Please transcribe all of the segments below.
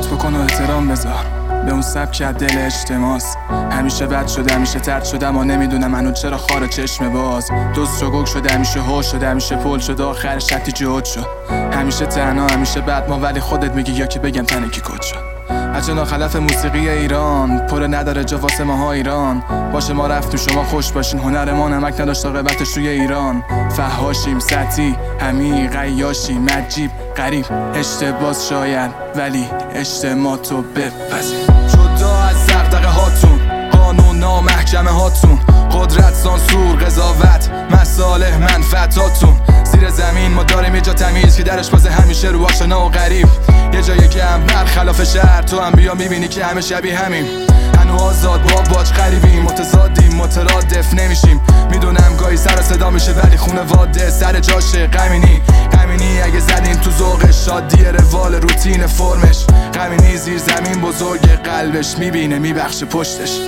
رعایت بکن و احترام بذار به اون سبک از دل اجتماعست. همیشه بد شده، همیشه ترد شدم و نمیدونم هنوز چرا خار چشم باز. دوست رو گوگ شده، همیشه هوش شده، همیشه پل شده، آخرش نتیجه هد شد. همیشه تنها، همیشه بد ما، ولی خودت میگی یا که بگم تنه کی کد شد. هرچه ناخلف موسیقی ایران پره نداره جا واسه ماها ایران. باشه ما رفتیم شما خوش باشین، هنر ما نمک نداشت عاقبتش توی ایران. فحاشیم، سطحی، عمیق، عیاشیم، عجیب، غریب، اشتباس شاید، ولی اجتماع تو بپذیر. جدا از دغدغه هاتون، قانون نامحکمه هاتون، قدرت، سانسور، قضاوت، مصالح، منفعتاتون. زیر زمین ما داریم یه جا تمیز که درش بازه همیشه رو آشنا و غریب. یه جایی که هم برخلاف شهر، تو هم بیا میبینی که همه شبیه همیم. هنو آزاد باج غریبیم، متضادیم، مترادف نمیشیم. میدونم گاهی سر صدا میشه ولی خونواده سر جاشه. غمینی اگه زدین تو ذوقش، شادی روال روتین فرمش. غمینی زیر زمین بزرگ قلبش، میبینه میبخشه پشتش.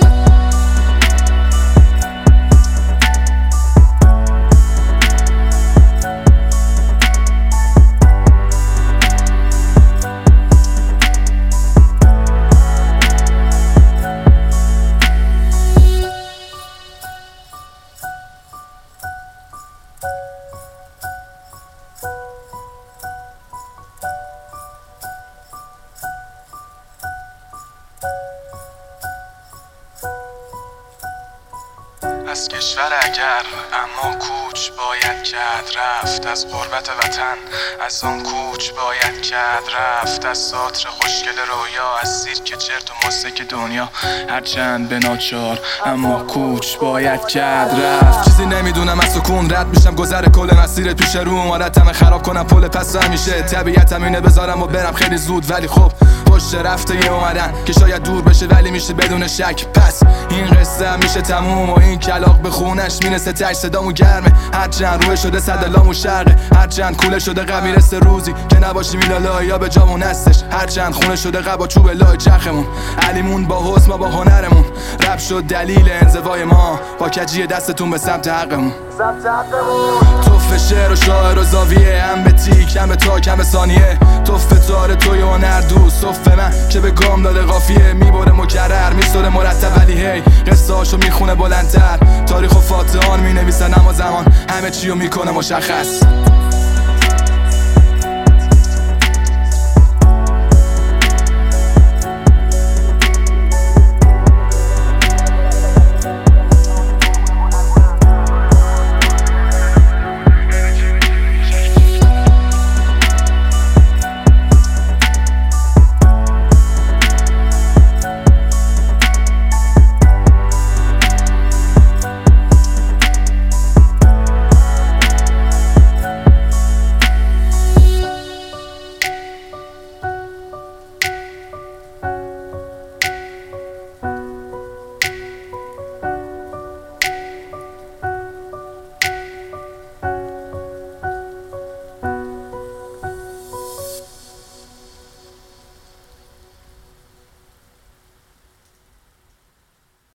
از کشور اگر اما کوچ باید کرد رفت، از غربت وطن از آن کوچ باید کرد رفت. از ساتر خوشگل رویا، از سیرک چرت و موسیقی دنیا، هرچند به ناچار اما کوچ باید کرد رفت. چیزی نمیدونم از سکون رد میشم، گذر کل مسیر پیش روم. عادتم خراب کنم پل پس همیشه، طبیعتم اینه بذارم و برم خیلی زود. ولی خب پشت رفته یه اومدن که شاید دور بشه ولی میشه بدون شک. پس این قصه هم میشه تموم و این کلاغ به خونش میرسه تش. صدامو گرمه هرچند روی شده صدلامو شرقه، هرچند کوله شده غم میرسه روزی که نباشیم این لالا به جامون هستش. هرچند خونه شده قبا چوب لای چرخمون، علیمون با حسن ما با هنرمون. رپ شد دلیل انزوای ما، با کجی دستتون به سمت حقمون. توف شعر و شاعر و زاویه، هم به تیک هم به تاک هم به ثانیه. توف تار توی هنر دوست، توف من که به گام داده قافیه. میبره مکرر میسوره مرتب، ولی هی قصه هاشو میخونه بلندتر. تاریخ و فاتحان مینویسن اما زمان همه چیو میکنه مشخص.